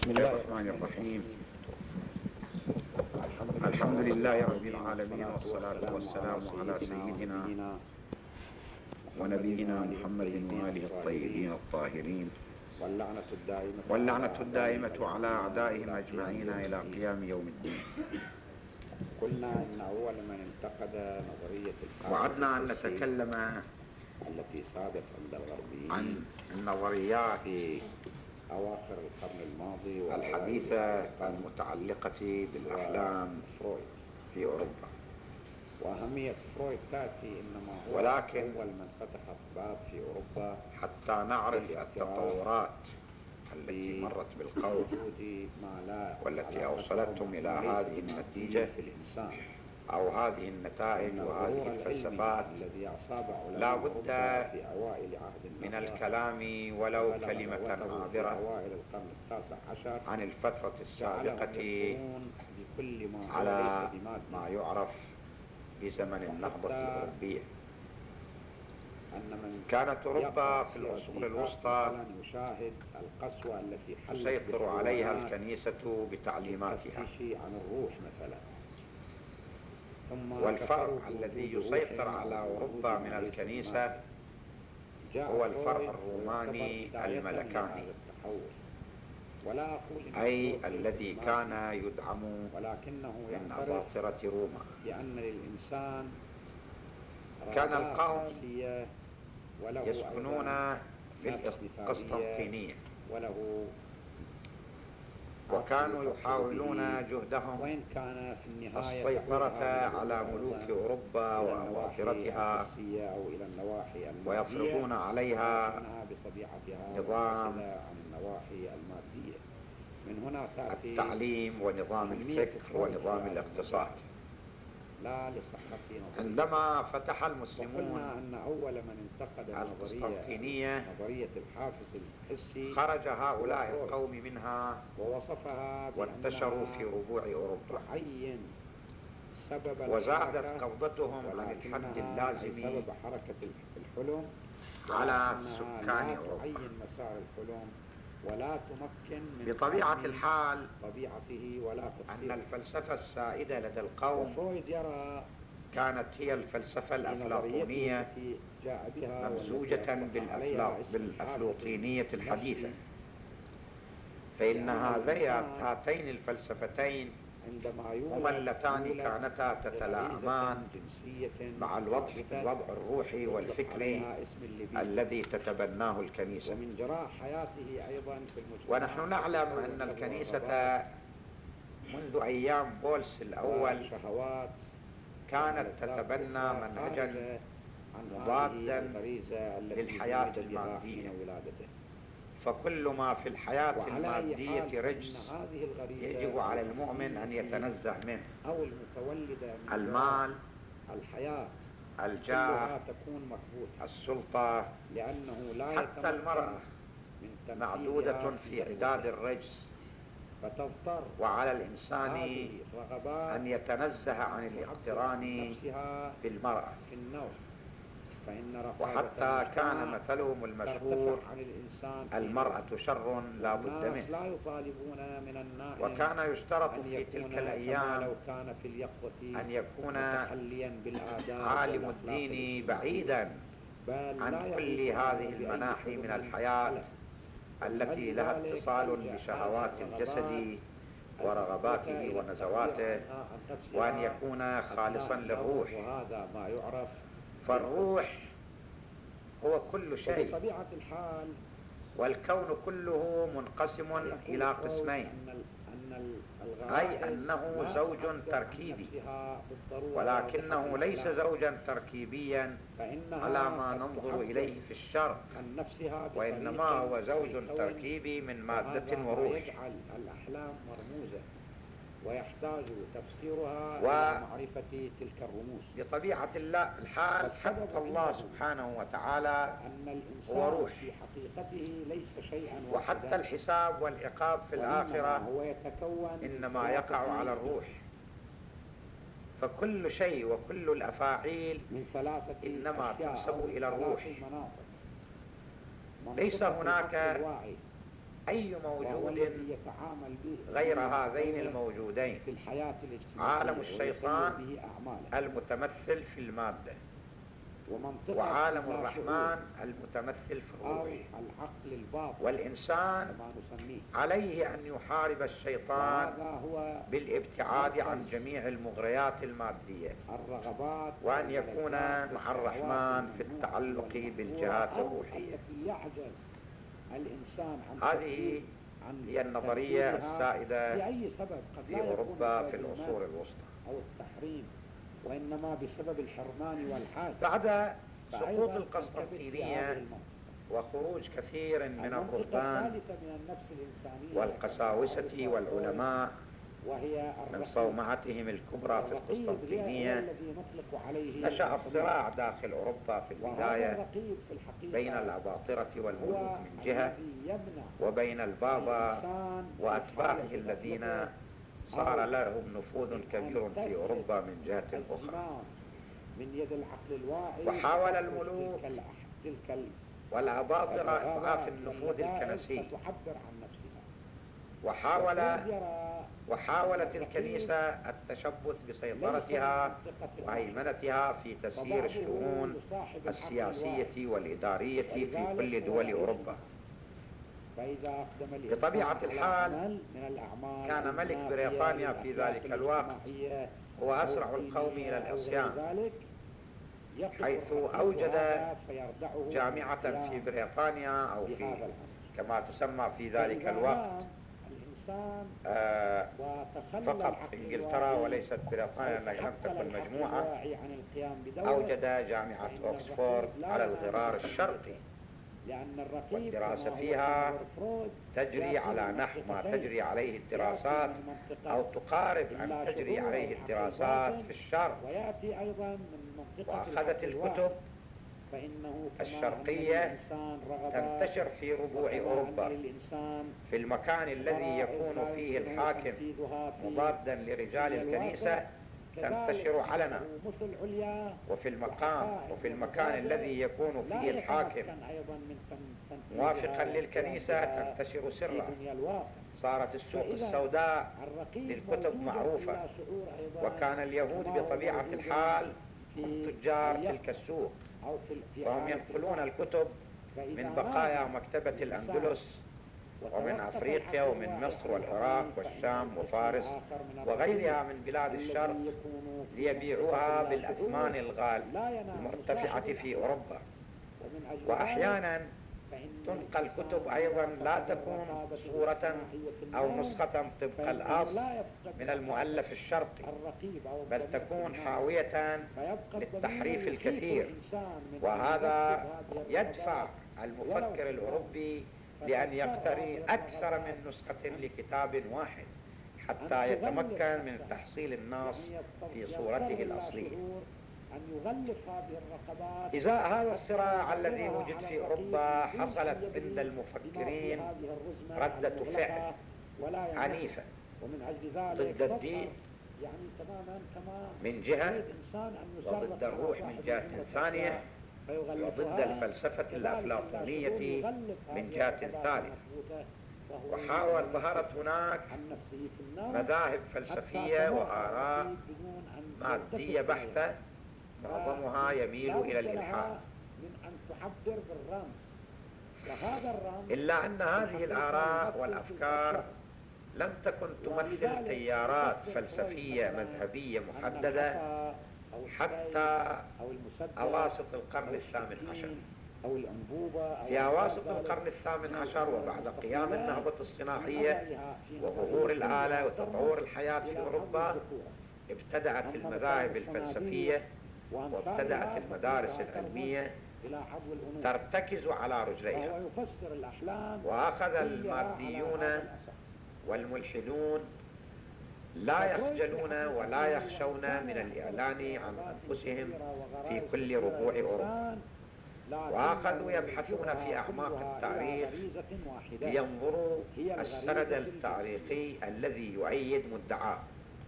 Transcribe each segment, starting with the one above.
بسم الله الرحمن الرحيم. الحمد لله رب العالمين، والصلاة والسلام على سيدنا ونبينا محمد وآله الطيبين الطاهرين، واللعنة الدائمة على أعدائهم أجمعين إلى قيام يوم الدين. قلنا إن أول من انتقد نظرية الحافظ وعدنا أن نتكلم التي صادت عند الغربيين عن النظريات في أواخر القرن الماضي الحديثة المتعلقة بالأحلام في أوروبا. وأهمية فرويد تأتي إنما هو ولكن أول من فتح باب في أوروبا حتى نعرف التطورات التي مرت بالقول والتي أوصلتهم إلى هذه النتيجة في الإنسان أو هذه النتائج وهذه الفلسفات، لا بد من الكلام ولو كلمة عابرة عن الفترة السابقة على ما يعرف بزمن النهضة الأوروبية. كانت أوروبا في العصور الوسطى تسيطر عليها الكنيسة بتعليماتها، والفرع الذي يسيطر على أوروبا من الكنيسة هو الفرع الروماني الملكاني، أي الذي كان يدعم من أباطرة روما. كان القوم يسكنون في القسطنطينية، وكانوا يحاولون جهدهم السيطرة على ملوك أوروبا وأباطرتها، ويفرضون عليها نظام التعليم ونظام الفكر ونظام الاقتصاد. عندما فتح المسلمون القسطنطينية خرج هؤلاء القوم منها وانتشروا في ربوع أوروبا، وزادت قبضتهم عن الحد اللازم على سكان أوروبا. بطبيعة الحال أن الفلسفة السائدة لدى القوم كانت هي الفلسفة الأفلاطونية ممزوجة بالأفلاطينية الحديثة، فإن هاتين الفلسفتين هما اللتان كانتا تتلائمان مع الوضع الروحي والفكري الذي تتبناه الكنيسة. ونحن نعلم أن الكنيسة منذ أيام بولس الأول كانت تتبنى منهجا مضادا للحياة المادية، فكل ما في الحياة المادية رجس يجب على المؤمن أن يتنزه منه: المال، الجاه، السلطة، حتى المرأة معدودة في عداد الرجس. وعلى الإنسان أن يتنزه عن الاقتران بالمرأة، وحتى كان مثلهم المشهور: المرأة شر لا بد منه. وكان يشترط في تلك الأيام أن يكون عالم الدين بعيدا عن كل هذه المناحي من الحياة التي لها اتصال بشهوات الجسد ورغباته ونزواته، وأن يكون خالصا للروح، فالروح هو كل شيء، والكون كله منقسم إلى قسمين، أي أنه زوج تركيبي، ولكنه ليس زوجا تركيبيا على ما ننظر إليه في الشرق، وإنما هو زوج تركيبي من مادة وروح. ويحتاج تفسيرها إلى معرفة تلك الرموز. بطبيعة الحال حتى الله سبحانه وتعالى هو روح، في حقيقته ليس شيئا، وحتى الحساب والعقاب في الآخرة هو يتكون إنما يقع على الروح. فكل شيء وكل الأفاعيل إنما تنسب إلى الروح. ليس هناك أي وهو موجود الذي يتعامل به غير هذين الموجودين، في الحياة الاجتماعية عالم الشيطان به أعماله، المتمثل في المادة، ومنطقة وعالم اللاشعور الرحمن المتمثل في أو الروح. العقل الباطن والإنسان كما نسميه. عليه أن يحارب الشيطان وهذا هو بالابتعاد عن جميع المغريات المادية، الرغبات وأن يكون مع الرحمن في التعلق بالجهات الروحية. التي يعجز الإنسان هذه هي النظرية السائدة لأي سبب، قد في لا يكون أوروبا بسبب في العصور الوسطى، أو التحريم، وإنما بسبب الحرمان والحاجة. بعد سقوط فأيضاً القسطنطينية تنتبه وخروج كثير من المنطقة الرهبان الثالثة من النفس الإنسانية والقساوسة والعلماء وهي من صومعتهم الكبرى في القسطنطينية، الذي نطلق عليه نشأ الصراع داخل أوروبا في البداية بين الأباطرة والملوك من جهة، وبين البابا وأتباعه الذين صار لهم نفوذ كبير في أوروبا من جهة أخرى. من يد العقل الواعي، وحاول الملوك والأباطرة إضعاف النفوذ الكنسي، تعبر عن نفسها. وحاولت الكنيسة التشبث بسيطرتها وهيمنتها في تسيير الشؤون السياسية والإدارية في كل دول أوروبا. بطبيعة الحال كان ملك بريطانيا في ذلك الوقت هو أسرع القوم إلى العصيان، حيث أوجد جامعة في بريطانيا أو في كما تسمى في ذلك الوقت فقط إنجلترا وليست بريطانيا لم تكن مجموعة. أوجد جامعة أكسفورد على الغرار الشرقي، والدراسة فيها تجري على نحو ما تجري عليه الدراسات أو تقارب أن تجري عليه الدراسات في الشرق. وأخذت الكتب الشرقية تنتشر في ربوع أوروبا، في المكان الذي يكون فيه الحاكم مضادا لرجال الكنيسة تنتشر علنا، وفي المكان الذي يكون فيه الحاكم موافقا للكنيسة تنتشر سرا. صارت السوق السوداء للكتب معروفة، وكان اليهود بطبيعة الحال هم تجار تلك السوق، وهم ينقلون الكتب من بقايا مكتبة الأندلس ومن أفريقيا ومن مصر والعراق والشام وفارس وغيرها من بلاد الشرق ليبيعوها بالأثمان المرتفعة في أوروبا. وأحيانا تنقل كتب أيضا لا تكون صورة أو نسخة طبق الأصل من المؤلف الشرقي، بل تكون حاوية للتحريف الكثير، وهذا يدفع المفكر الأوروبي لأن يقتري أكثر من نسخة لكتاب واحد حتى يتمكن من تحصيل النص في صورته الأصلية. إزاء هذا الصراع الذي وجد في أوروبا حصلت عند المفكرين ردة فعل عنيفة ضد الدين من جهة، وضد الروح من جهة ثانية، وضد الفلسفة الأفلاطونية من جهة ثالثة. ظهرت هناك مذاهب فلسفية وآراء مادية بحتة معظمها يميل إلى الإلحاد، إلا أن هذه الآراء والأفكار لم تكن تمثل تيارات فلسفية مذهبية محددة حتى أواسط القرن الثامن عشر. في أواسط القرن الثامن عشر وبعد قيام النهضة الصناعية وظهور الآلة وتطور الحياة في أوروبا ابتدأت المذاهب الفلسفية وابتدأت المدارس العلمية ترتكز على رجليها، وأخذ الماديون والملحدون لا يخجلون ولا يخشون من الإعلان عن أنفسهم في كل ربوع أوروبا، وأخذوا يبحثون في أعماق التاريخ لينظروا السند التاريخي الذي يؤيد مدعاه.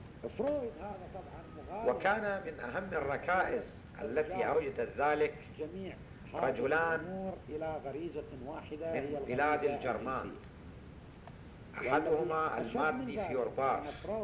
وكان من أهم الركائز التي أوجدت ذلك رجلان من بلاد الجرمان أحدهما المادي فيوربارس،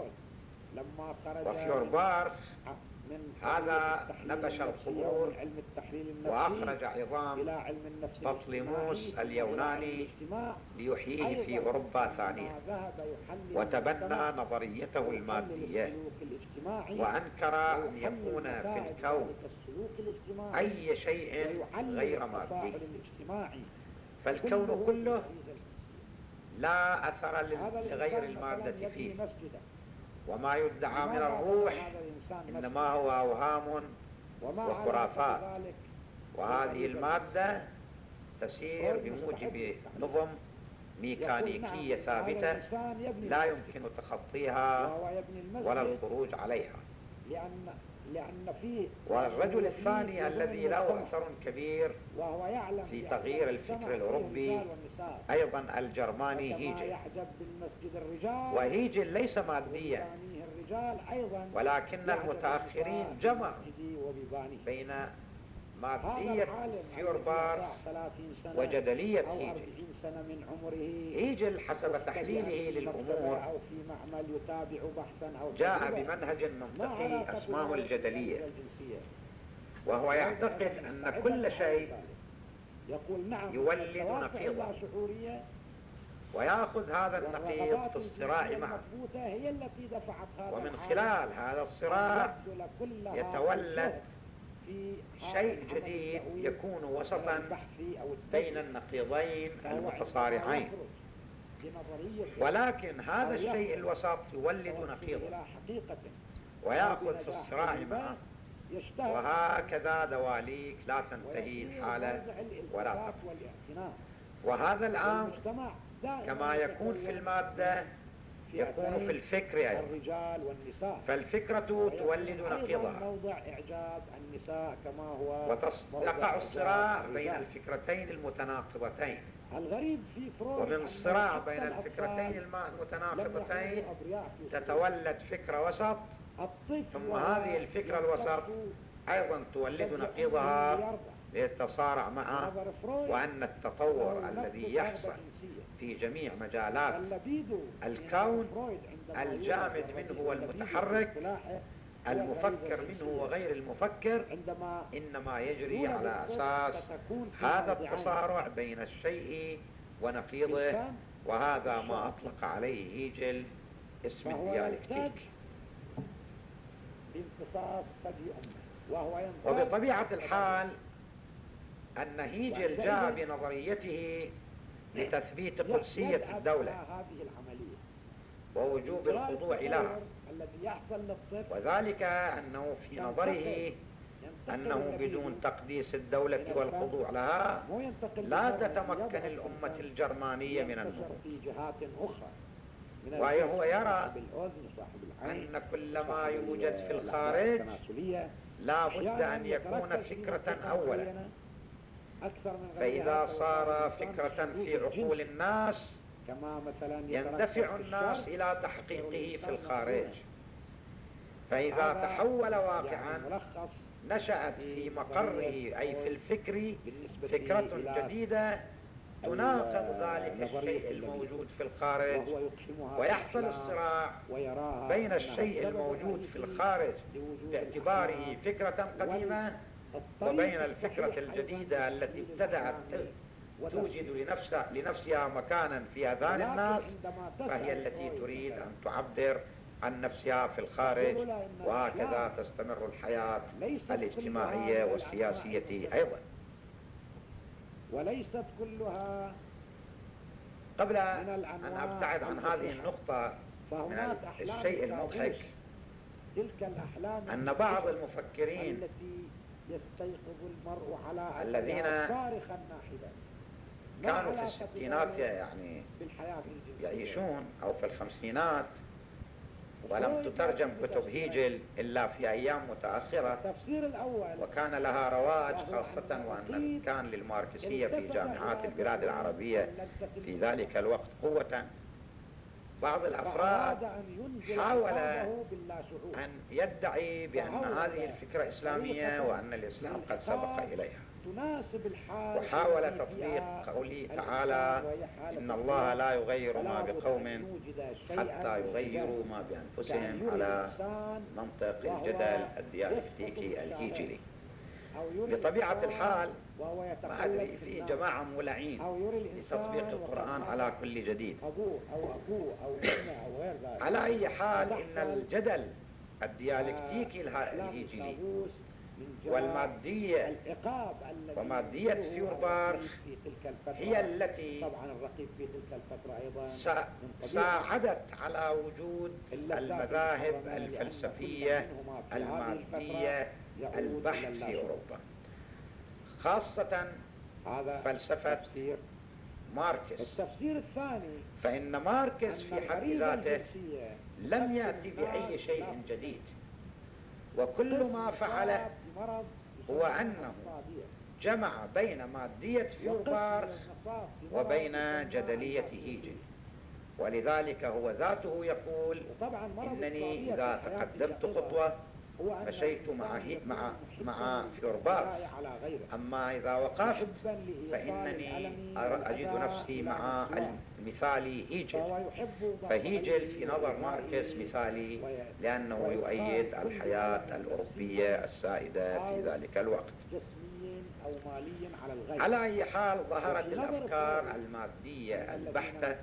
وفيوربارس هذا نبش القبور وأخرج عظام بطليموس اليوناني ليحييه في أوروبا ثانية، وتبنى نظريته المادية، وأنكر أن يكون في الكون أي شيء غير مادي، فالكون كله لا أثر لغير المادة فيه، وما يدعى من الروح إنما هو أوهام وخرافات، وهذه المادة تسير بموجب نظم ميكانيكية ثابتة لا يمكن تخطيها ولا الخروج عليها. والرجل الثاني الذي له أثر كبير في تغيير الفكر الأوروبي أيضا الجرماني هيجل، وهيجل ليس ماديا، ولكن المتأخرين جمعوا بين مادية فيوربارس وجدلية هيجل. هيجل حسب تحليله للأمور جاء بمنهج منطقي اسمه الجدلية، وهو يعتقد أن كل شيء يولد نقيضا، ويأخذ هذا النقيض في الصراع معه، ومن خلال هذا الصراع يتولد شيء جديد يكون وسطا بين النقيضين المتصارعين، ولكن هذا الشيء الوسط يولد نقيضا ويأخذ في الصراع معه، وهكذا دواليك لا تنتهي الحالة ولا تبقى. وهذا الآن كما يكون في المادة يكون في الفكر أيضا، فالفكرة تولد نقيضها، ويقع الصراع بين الفكرتين المتناقضتين، ومن الصراع بين الفكرتين المتناقضتين تتولد فكرة وسط، ثم هذه الفكرة الوسط أيضا تولد نقيضها للتصارع معه، وأن التطور الذي يحصل في جميع مجالات الكون الجامد منه والمتحرك، المفكر منه وغير المفكر، إنما يجري على أساس هذا التصارع بين الشيء ونقيضه، وهذا ما أطلق عليه هيجل اسم الديالكتيك. وبطبيعة الحال أن هيجل جاء بنظريته لتثبيت قدسية الدولة ووجوب الخضوع لها، وذلك أنه في نظره أنه بدون تقديس الدولة والخضوع لها لا تتمكن الأمة الجرمانية من النهوض، وهو يرى أن كل ما يوجد في الخارج لا بد أن يكون فكرة أولا، فإذا صار فكرة في عقول الناس يندفع الناس إلى تحقيقه في الخارج، فإذا تحول واقعا نشأت في مقره أي في الفكر فكرة جديدة تناقض ذلك الشيء الموجود في الخارج، ويحصل الصراع بين الشيء الموجود في الخارج باعتباره فكرة قديمة وبين الفكرة الجديدة التي ابتدأت توجد لنفسها مكانا في أذهان الناس، فهي التي تريد أن تعبر عن نفسها في الخارج، وهكذا تستمر الحياة الاجتماعية والسياسية أيضا. وليست كلها. قبل أن أبتعد عن هذه النقطة من الشيء المضحك أن بعض المفكرين التي يستيقظ المرء على الذين كانوا في الستينات يعني يعيشون أو في الخمسينات ولم تترجم كتب هيجل إلا في أيام متأخرة، التفسير الأول وكان لها رواج، خاصة وأن كان للماركسية في جامعات البلاد العربية في ذلك الوقت قوة. بعض الأفراد حاول أن يدعي بأن هذه الفكرة إسلامية وأن الإسلام قد سبق إليها، تناسب الحال. وحاول تطبيق قوله تعالى إن الله لا يغير ما بقوم حتى يغيروا ما بأنفسهم على منطق الجدل الديالكتيكي الهيجلي. بطبيعة الحال ما أدري في جماعة مولعين لتطبيق القرآن على كل جديد. على أي حال إن الجدل الديالكتيكي الهيجلي والمادية ومادية فيورباخ هي التي ساعدت على وجود المذاهب الفلسفية المادية البحث في أوروبا، خاصة فلسفة ماركس. التفسير الثاني فإن ماركس في حد ذاته لم يأتي بأي شيء جديد، وكل ما فعله هو أنه جمع بين مادية فيورباخ وبين جدلية هيجل. ولذلك هو ذاته يقول إنني إذا تقدمت خطوة مشيت مع فيورباخ، أما إذا وقفت فإنني أجد نفسي مع المثالي هيجل. فهيجل في نظر ماركس مثالي لأنه يؤيد الحياة الأوروبية السائدة في ذلك الوقت. على أي حال ظهرت الأفكار المادية البحتة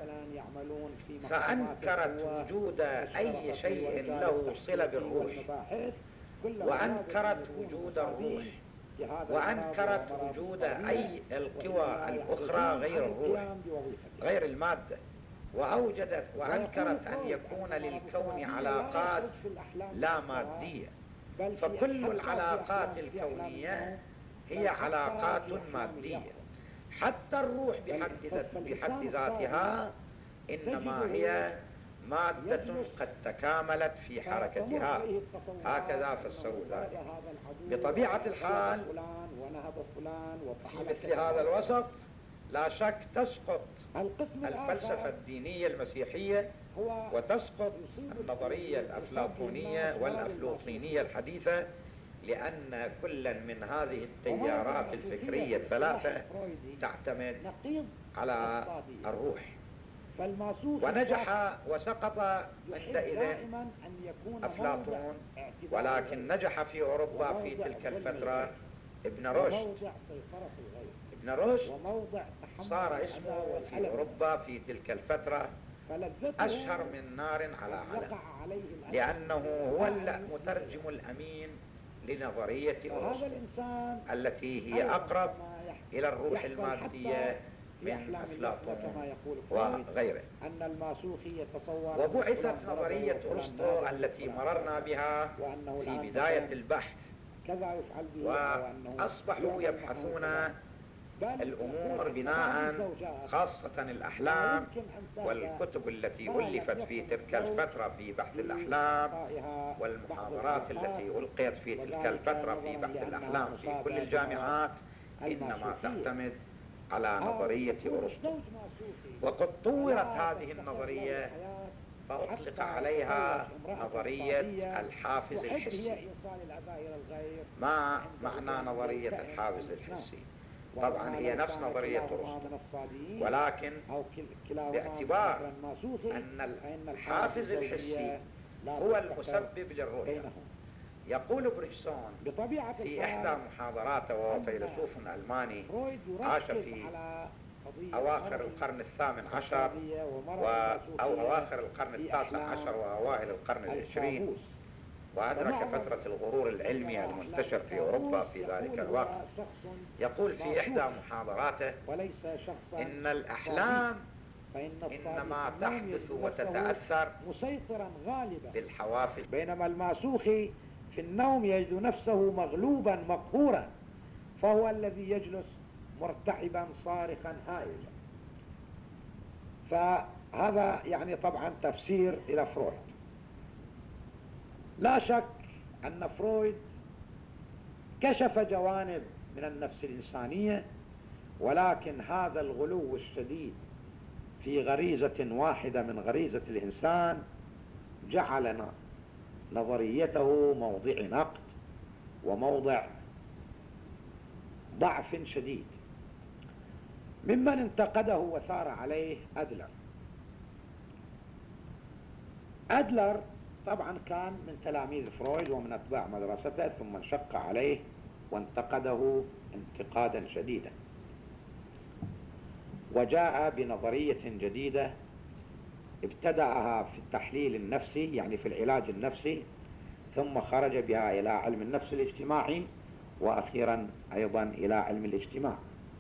فأنكرت وجود أي شيء له صلة بالروح، وأنكرت وجود الروح، وأنكرت وجود أي القوى الأخرى غير الروح غير المادة، وأنكرت أن يكون للكون علاقات لا مادية. فكل العلاقات الكونية هي علاقات مادية، حتى الروح بحد ذاتها إنما هي مادة قد تكاملت في حركتها، هكذا فسروا ذلك. بطبيعة الحال في مثل هذا الوسط لا شك تسقط الفلسفة الدينية المسيحية وتسقط النظرية الأفلاطونية والأفلاطينية الحديثة، لأن كل من هذه التيارات الفكرية الثلاثة تعتمد على الروح. ونجح وسقط عندئذ أفلاطون، ولكن نجح في أوروبا في تلك الفترة ابن رشد. ابن رشد صار اسمه في أوروبا في تلك الفترة أشهر من نار على علم، لأنه هو المترجم الأمين لنظرية أوروبا التي هي أقرب إلى الروح المادية من أفلاطون وغيره. وبعثت نظرية أرسطو التي مررنا بها في بداية البحث، وأصبحوا يبحثون الأمور بناء خاصة الأحلام والكتب التي ألفت في تلك الفترة في بحث الأحلام والمحاضرات التي ألقيت في تلك الفترة في بحث الأحلام في كل الجامعات إنما تعتمد على نظرية أرسطو. وقد طورت هذه النظرية فأطلق عليها نظرية الحافز الحسي. ما معنى نظرية الحافز الحسي؟ طبعا هي نفس نظرية أرسطو، ولكن باعتبار أن الحافز الحسي هو المسبب للرؤية. يقول بريسون في إحدى محاضراته، وهو فيلسوف ألماني عاش في أواخر القرن الثامن عشر أو أواخر القرن التاسع عشر وأوائل القرن العشرين، وأدرك فترة الغرور العلمي المنتشر في أوروبا في ذلك الوقت. يقول في إحدى محاضراته إن الأحلام إنما تحدث وتتأثر بالحوافز، بينما الماسوخي في النوم يجد نفسه مغلوبا مقهورا، فهو الذي يجلس مرتعبا صارخا هائجا. فهذا يعني طبعا تفسير إلى فرويد. لا شك أن فرويد كشف جوانب من النفس الإنسانية، ولكن هذا الغلو الشديد في غريزة واحدة من غريزة الإنسان جعل نظريته موضع نقد وموضع ضعف شديد. ممن انتقده وثار عليه أدلر. أدلر طبعا كان من تلاميذ فرويد ومن أتباع مدرسته، ثم انشق عليه وانتقده انتقادا شديدا، وجاء بنظرية جديدة ابتدأها في التحليل النفسي، يعني في العلاج النفسي، ثم خرج بها إلى علم النفس الاجتماعي، وأخيرا أيضا إلى علم الاجتماع.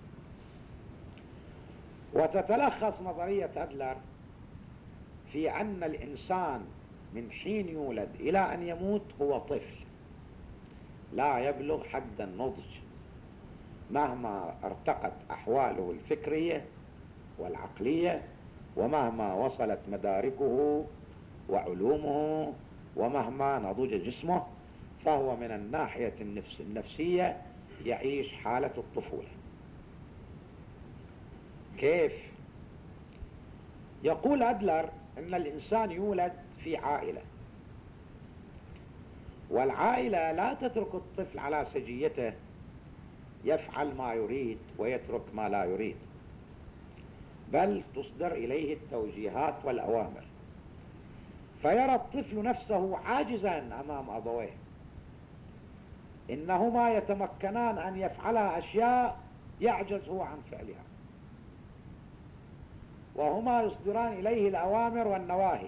وتتلخص نظرية أدلر في أن الإنسان من حين يولد إلى أن يموت هو طفل لا يبلغ حد النضج، مهما ارتقت أحواله الفكرية والعقلية، ومهما وصلت مداركه وعلومه، ومهما نضج جسمه، فهو من الناحية النفسية يعيش حالة الطفولة. كيف؟ يقول أدلر إن الإنسان يولد في عائلة، والعائلة لا تترك الطفل على سجيته يفعل ما يريد ويترك ما لا يريد، بل تصدر إليه التوجيهات والأوامر، فيرى الطفل نفسه عاجزا أمام أبويه، إنهما يتمكنان أن يفعلا أشياء يعجز هو عن فعلها، وهما يصدران إليه الأوامر والنواهي،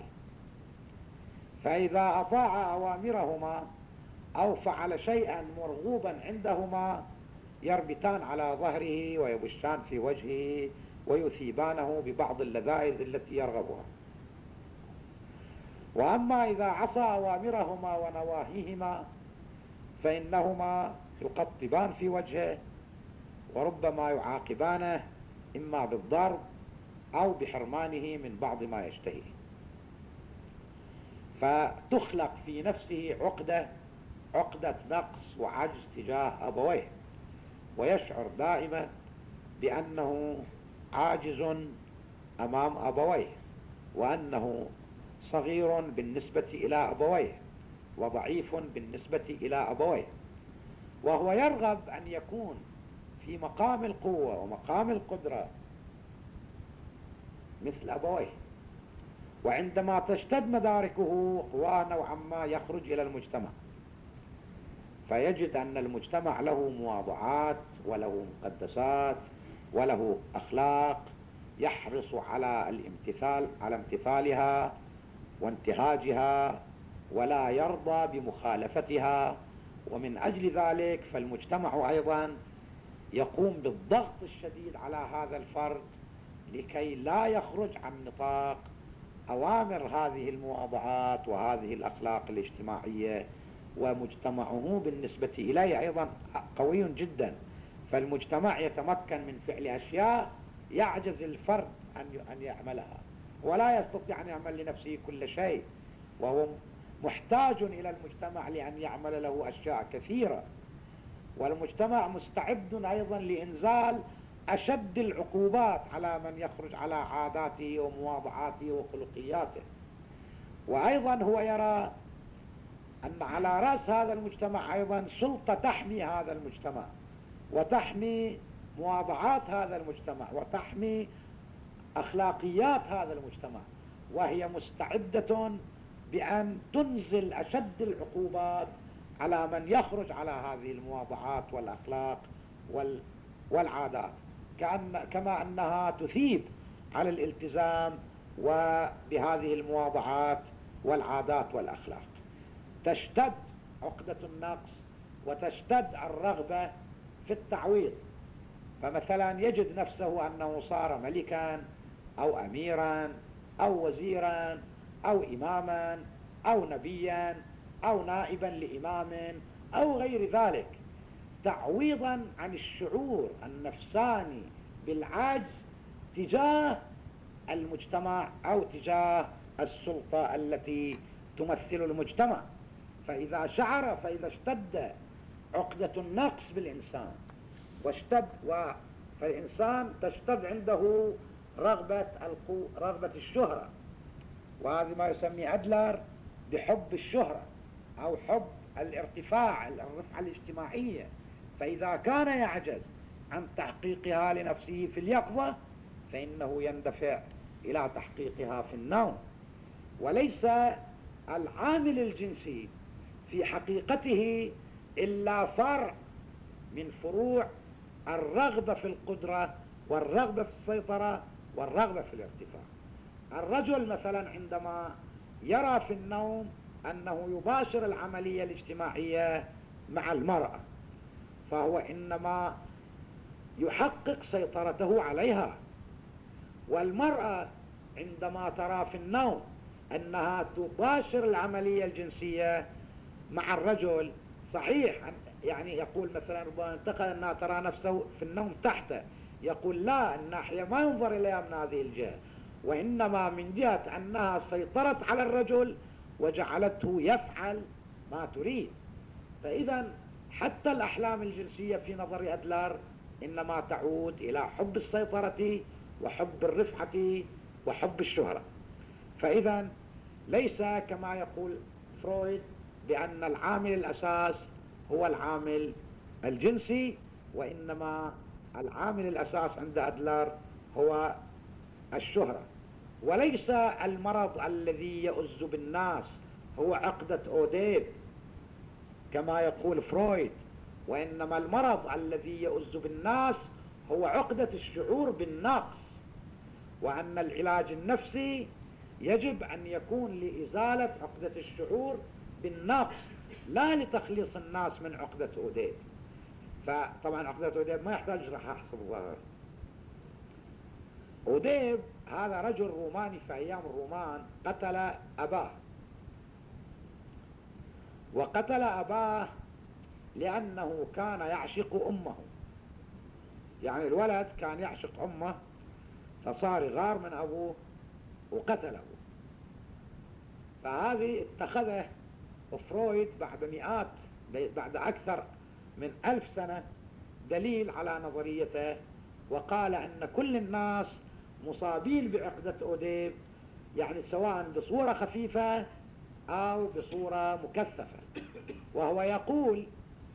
فإذا أطاع أوامرهما أو فعل شيئا مرغوبا عندهما يربطان على ظهره ويبشان في وجهه ويثيبانه ببعض اللذائذ التي يرغبها. وأما إذا عصى أوامرهما ونواهيهما فإنهما يقطبان في وجهه، وربما يعاقبانه إما بالضرب أو بحرمانه من بعض ما يشتهيه، فتخلق في نفسه عقدة نقص وعجز تجاه أبويه، ويشعر دائما بأنه عاجز أمام أبويه، وأنه صغير بالنسبة إلى أبويه، وضعيف بالنسبة إلى أبويه، وهو يرغب أن يكون في مقام القوة ومقام القدرة مثل أبويه. وعندما تشتد مداركه قواه نوعا ما يخرج إلى المجتمع، فيجد أن المجتمع له مواضعات وله مقدسات وله أخلاق يحرص على امتثالها وانتهاجها، ولا يرضى بمخالفتها. ومن أجل ذلك فالمجتمع أيضا يقوم بالضغط الشديد على هذا الفرد لكي لا يخرج عن نطاق أوامر هذه المواضعات وهذه الأخلاق الاجتماعية. ومجتمعه بالنسبة إليه أيضا قوي جدا، فالمجتمع يتمكن من فعل أشياء يعجز الفرد أن يعملها، ولا يستطيع أن يعمل لنفسه كل شيء، وهو محتاج إلى المجتمع لأن يعمل له أشياء كثيرة. والمجتمع مستعد أيضا لإنزال أشد العقوبات على من يخرج على عاداته ومواضعاته وخلقياته. وأيضا هو يرى أن على رأس هذا المجتمع أيضا سلطة تحمي هذا المجتمع وتحمي مواضعات هذا المجتمع وتحمي أخلاقيات هذا المجتمع، وهي مستعدة بأن تنزل أشد العقوبات على من يخرج على هذه المواضعات والأخلاق والعادات، كما أنها تثيب على الالتزام وبهذه المواضعات والعادات والأخلاق. تشتد عقدة النقص وتشتد الرغبة في التعويض، فمثلا يجد نفسه أنه صار ملكا أو أميرا أو وزيرا أو إماما أو نبيا أو نائبا لإمام أو غير ذلك، تعويضا عن الشعور النفساني بالعجز تجاه المجتمع أو تجاه السلطة التي تمثل المجتمع. فإذا اشتد عقدة النقص بالإنسان فالإنسان تشتد عنده رغبة الشهرة، وهذا ما يسمي أدلر بحب الشهرة أو حب الارتفاع، الرفعة الاجتماعية. فإذا كان يعجز عن تحقيقها لنفسه في اليقظة فإنه يندفع إلى تحقيقها في النوم. وليس العامل الجنسي في حقيقته إلا فرع من فروع الرغبة في القدرة والرغبة في السيطرة والرغبة في الارتفاع. الرجل مثلا عندما يرى في النوم أنه يباشر العملية الاجتماعية مع المرأة فهو إنما يحقق سيطرته عليها، والمرأة عندما ترى في النوم أنها تباشر العملية الجنسية مع الرجل، صحيح يعني يقول مثلا ربما انتقل أنها ترى نفسه في النوم تحته، يقول لا، الناحية ما ينظر إليها من هذه الجهة، وإنما من جهة أنها سيطرت على الرجل وجعلته يفعل ما تريد. فإذا حتى الأحلام الجنسية في نظر أدلر إنما تعود إلى حب السيطرة وحب الرفعة وحب الشهرة. فإذا ليس كما يقول فرويد بأن العامل الأساس هو العامل الجنسي، وإنما العامل الأساس عند أدلر هو الشهرة. وليس المرض الذي يؤز بالناس هو عقدة أوديب كما يقول فرويد، وإنما المرض الذي يؤز بالناس هو عقدة الشعور بالنقص، وأن العلاج النفسي يجب أن يكون لإزالة عقدة الشعور بالنقص لا لتخليص الناس من عقدة أوديب. فطبعا عقدة أوديب ما يحتاج جراحة حسب الظاهر. أوديب هذا رجل روماني في أيام الرومان قتل أباه، وقتل أباه لأنه كان يعشق أمه، يعني الولد كان يعشق أمه فصار يغار من أبوه وقتله. فهذه اتخذه فرويد بعد أكثر من 1000 سنة دليل على نظريته، وقال أن كل الناس مصابين بعقدة أوديب، يعني سواء بصورة خفيفة أو بصورة مكثفة. وهو يقول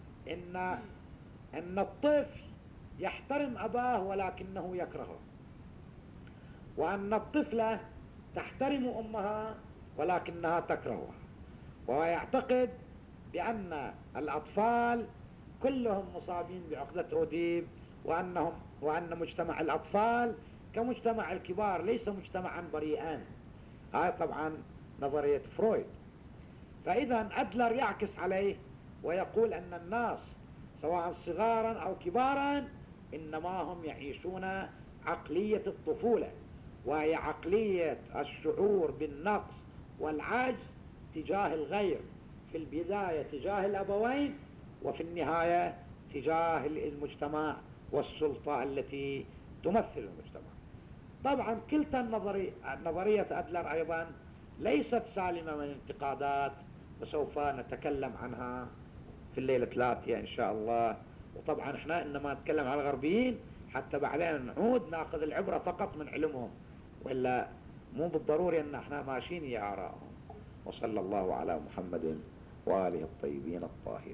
إن الطفل يحترم أباه ولكنه يكرهه، وأن الطفلة تحترم أمها ولكنها تكرهها. وهو يعتقد بأن الأطفال كلهم مصابين بعقدة أوديب، وأن مجتمع الأطفال كمجتمع الكبار ليس مجتمعا بريئا. هاي طبعا نظرية فرويد. فإذا أدلر يعكس عليه ويقول أن الناس سواء صغارا أو كبارا إنما هم يعيشون عقلية الطفولة، وهي عقلية الشعور بالنقص والعجز تجاه الغير، في البداية تجاه الأبوين وفي النهاية تجاه المجتمع والسلطة التي تمثل المجتمع. طبعا كلتا نظرية أدلر أيضا ليست سالمة من الانتقادات، وسوف نتكلم عنها في الليلة الآتية إن شاء الله. وطبعا احنا إنما نتكلم على الغربيين حتى بعدين نعود ناخذ العبرة فقط من علمهم، وإلا مو بالضروري أن احنا ماشيين يا آراءهم. وصلى الله على محمد وآله الطيبين الطاهرين.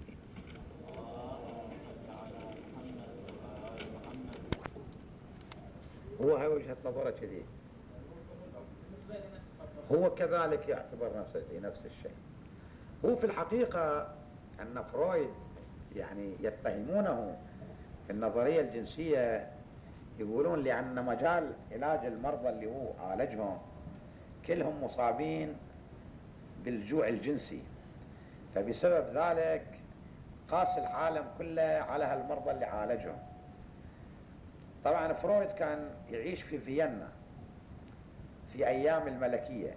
هو هاي وجهة نظره كذي، هو كذلك يعتبر نفس الشيء. هو في الحقيقة أن فرويد يعني يتهمونه في النظرية الجنسية، يقولون لأن مجال علاج المرضى اللي هو عالجهم كلهم مصابين بالجوع الجنسي، فبسبب ذلك قاس العالم كله على هالمرضى اللي عالجهم. طبعا فرويد كان يعيش في فيينا في أيام الملكية،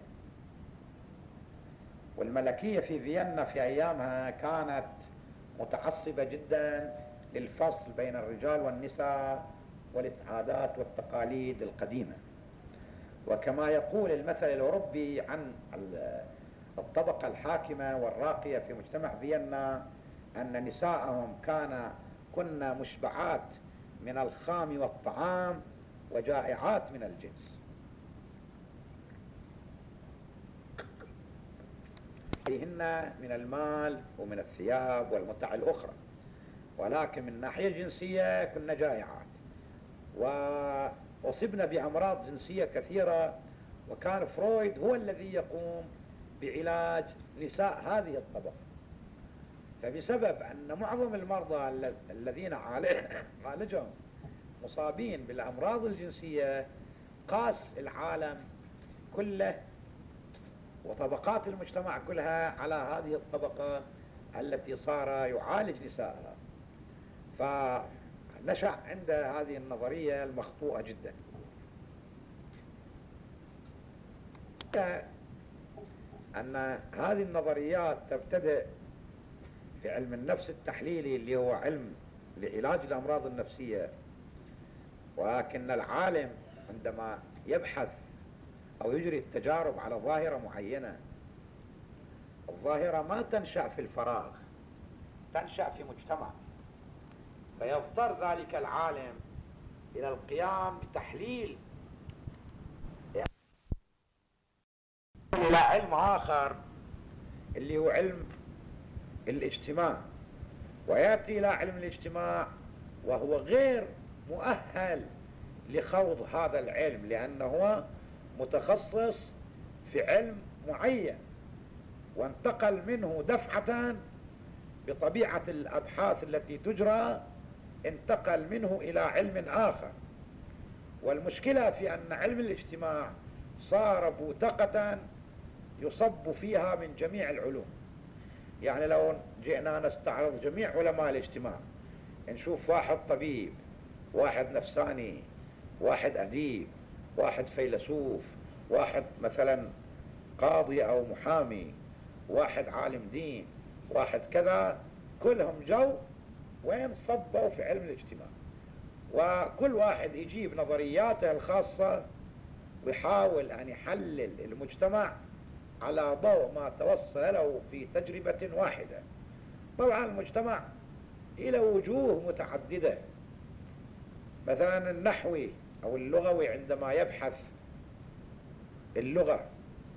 والملكية في فيينا في أيامها كانت متعصبة جدا للفصل بين الرجال والنساء والعادات والتقاليد القديمة. وكما يقول المثل الأوروبي عن الطبقة الحاكمة والراقية في مجتمع فيينا أن نساءهم كن مشبعات من الخام والطعام وجائعات من الجنس. فيهن من المال ومن الثياب والمتع الأخرى. ولكن من الناحية الجنسية كنا جائعات، وأصبنا بأمراض جنسية كثيرة، وكان فرويد هو الذي يقوم بعلاج نساء هذه الطبقة. فبسبب أن معظم المرضى الذين عالجهم مصابين بالأمراض الجنسية، قاس العالم كله وطبقات المجتمع كلها على هذه الطبقة التي صار يعالج نسائها، فنشأ عند هذه النظرية المخطوئة جدا. أن هذه النظريات تبتدئ في علم النفس التحليلي اللي هو علم لعلاج الأمراض النفسية، ولكن العالم عندما يبحث أو يجري التجارب على ظاهرة معينة، الظاهرة ما تنشأ في الفراغ، تنشأ في مجتمع، فيضطر ذلك العالم إلى القيام بتحليل إلى علم آخر اللي هو علم الاجتماع، ويأتي إلى علم الاجتماع وهو غير مؤهل لخوض هذا العلم، لأنه هو متخصص في علم معين، وانتقل منه دفعة بطبيعة الأبحاث التي تجرى، انتقل منه إلى علم آخر. والمشكلة في أن علم الاجتماع صار بوتقة يصب فيها من جميع العلوم. يعني لو جئنا نستعرض جميع علماء الاجتماع، نشوف واحد طبيب، واحد نفساني، واحد أديب، واحد فيلسوف، واحد مثلا قاضي أو محامي، واحد عالم دين، واحد كذا، كلهم جو وين صبوا في علم الاجتماع، وكل واحد يجيب نظرياته الخاصة ويحاول أن يحلل المجتمع على ضوء ما توصل له في تجربة واحدة. طبعا المجتمع إلى وجوه متعددة، مثلا النحوي أو اللغوي عندما يبحث اللغة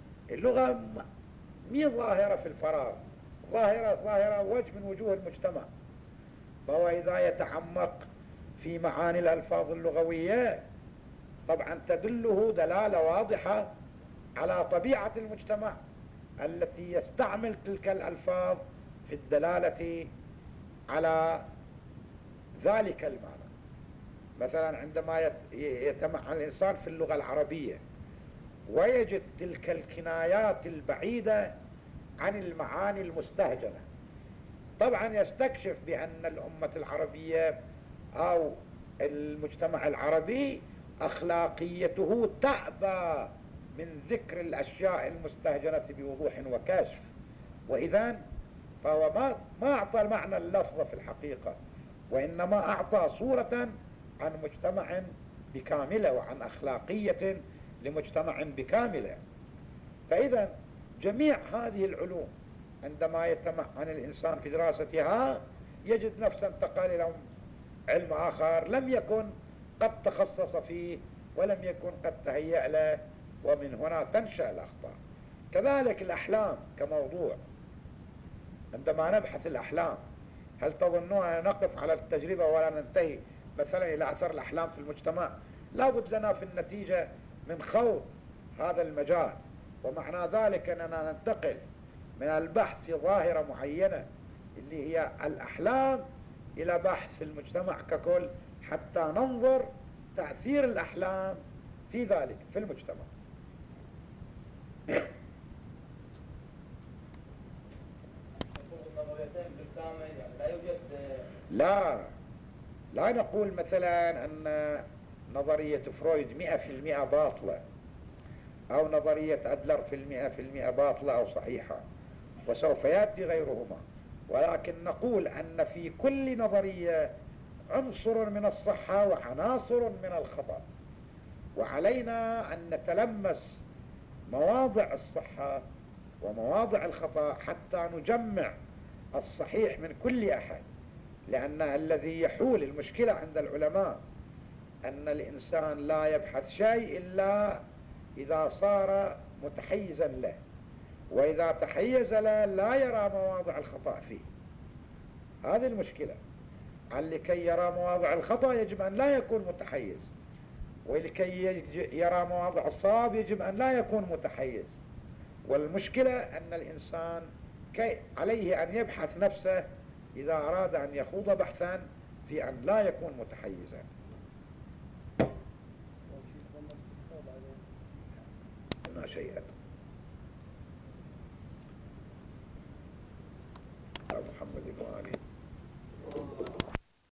مي ظاهرة في الفراغ، ظاهرة وجه من وجوه المجتمع، فهو إذا يتعمق في معاني الألفاظ اللغوية طبعا تدله دلالة واضحة على طبيعة المجتمع التي يستعمل تلك الألفاظ في الدلالة على ذلك المعنى. مثلا عندما يتمعن الإنسان في اللغة العربية ويجد تلك الكنايات البعيدة عن المعاني المستهجنة، طبعا يستكشف بأن الأمة العربية أو المجتمع العربي أخلاقيته تعبى من ذكر الأشياء المستهجنة بوضوح وكشف، وإذن فهو ما أعطى المعنى اللفظ في الحقيقة، وإنما أعطى صورة عن مجتمع بكاملة وعن أخلاقية لمجتمع بكاملة. فإذا جميع هذه العلوم عندما يتمعن الإنسان في دراستها يجد نفسه انتقل إلى علم آخر لم يكن قد تخصص فيه ولم يكن قد تهيأ له، ومن هنا تنشأ الأخطاء. كذلك الأحلام كموضوع، عندما نبحث الأحلام هل تظنون أن نقف على التجربة ولا ننتهي مثلا إلى أثر الأحلام في المجتمع؟ لا بد لنا في النتيجة من خوض هذا المجال، ومعنى ذلك أننا ننتقل من البحث في ظاهرة معينة اللي هي الأحلام إلى بحث في المجتمع ككل، حتى ننظر تأثير الأحلام في ذلك في المجتمع. لا نقول مثلا أن نظرية فرويد 100% باطلة، أو نظرية أدلر في 100% باطلة أو صحيحة، وسوف يأتي غيرهما، ولكن نقول أن في كل نظرية عنصر من الصحة وعناصر من الخطأ، وعلينا أن نتلمس مواضع الصحة ومواضع الخطأ حتى نجمع الصحيح من كل أحد. لأن الذي يحول المشكلة عند العلماء أن الإنسان لا يبحث شيء إلا إذا صار متحيزا له، وإذا تحيز له لا يرى مواضع الخطأ فيه. هذه المشكلة. لكي يرى مواضع الخطأ يجب أن لا يكون متحيز، ولكي يرى مواضع الصواب يجب أن لا يكون متحيز. والمشكلة أن الإنسان عليه أن يبحث نفسه إذا أراد أن يخوض بحثا في أن لا يكون متحيزا. ما شيئا